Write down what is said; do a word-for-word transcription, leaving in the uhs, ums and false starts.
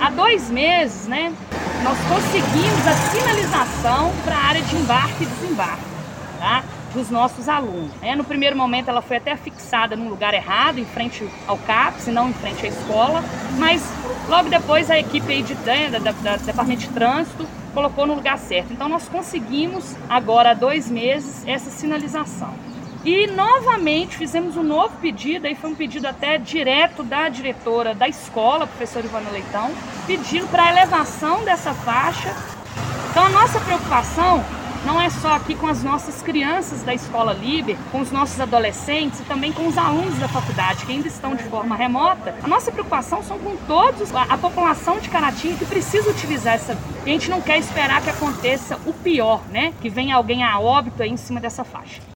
há dois meses, né, nós conseguimos a sinalização para a área de embarque e desembarque, tá, dos nossos alunos. É, no primeiro momento ela foi até fixada num lugar errado, em frente ao CAPS, e não em frente à escola, mas logo depois a equipe aí de, da, da, da Departamento de Trânsito colocou no lugar certo. Então nós conseguimos agora há dois meses essa sinalização. E novamente fizemos um novo pedido, aí foi um pedido até direto da diretora da escola, professora Ivana Leitão, pedindo para a elevação dessa faixa. Então a nossa preocupação não é só aqui com as nossas crianças da Escola Liber, com os nossos adolescentes e também com os alunos da faculdade que ainda estão de forma remota. A nossa preocupação são com todos, a, a população de Caratinga que precisa utilizar essa via. E a gente não quer esperar que aconteça o pior, né? Que venha alguém a óbito aí em cima dessa faixa.